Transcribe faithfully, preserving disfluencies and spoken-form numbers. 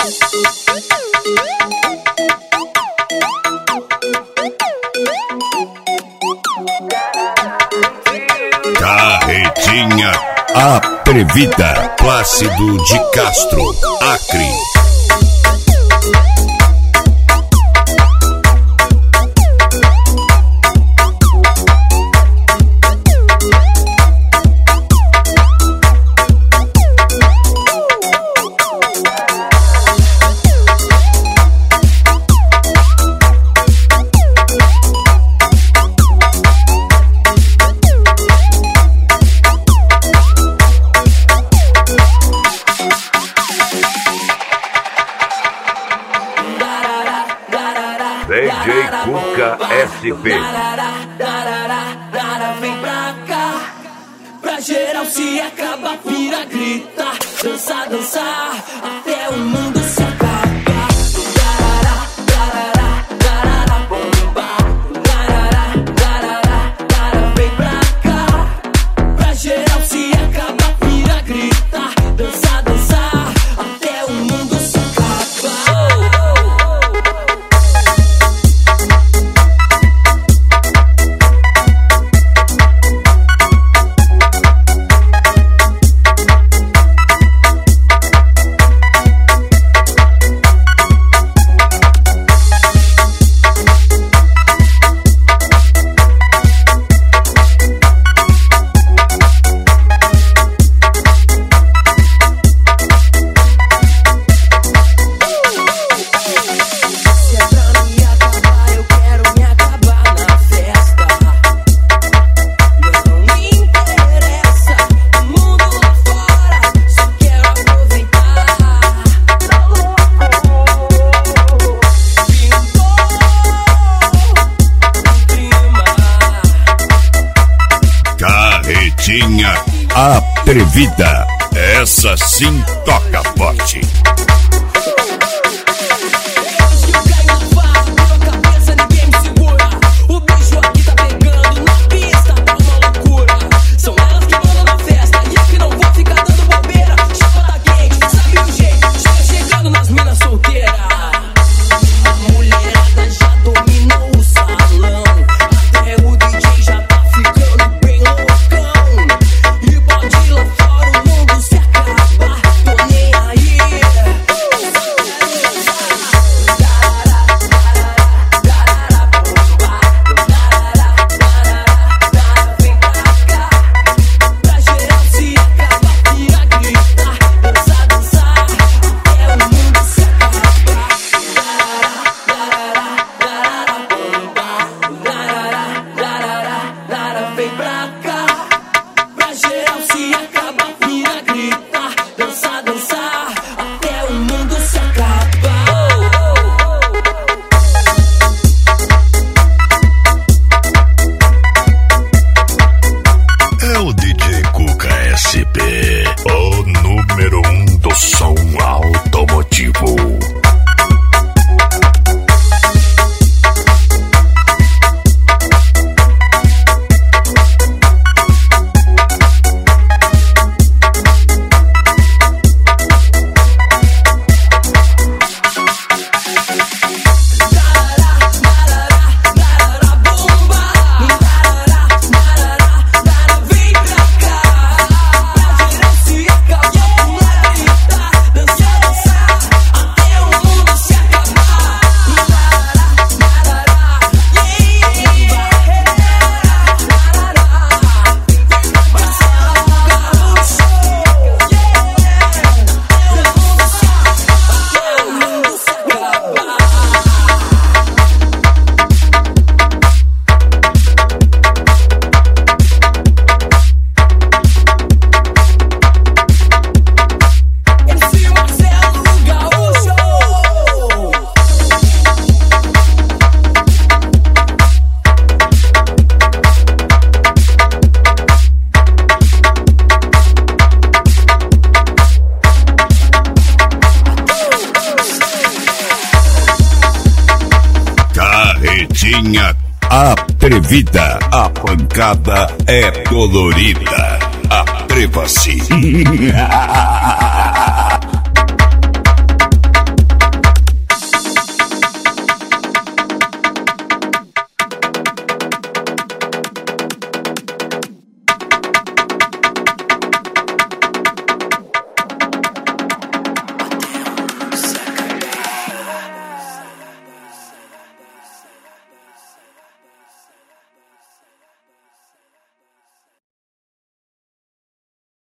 Carretinha Atrevida, Plácido de Castro, Acre. D J Cuca S P. Vem pra cá, pra geral se acaba, vira, grita, dança, dançar, até o mundo se acaba. Vem pra cá, pra geral se acaba, vira, grita, dança, dançar, até o mundo se acaba. Carretinha Atrevida, essa sim toca forte. Vem pra cá, pra geral se acaba, vira, grita, dança, dançar, até o mundo se acaba. É o D J Cuca S P, o número um do som automotivo. Carretinha Atrevida, a pancada é dolorida. Atreva-se.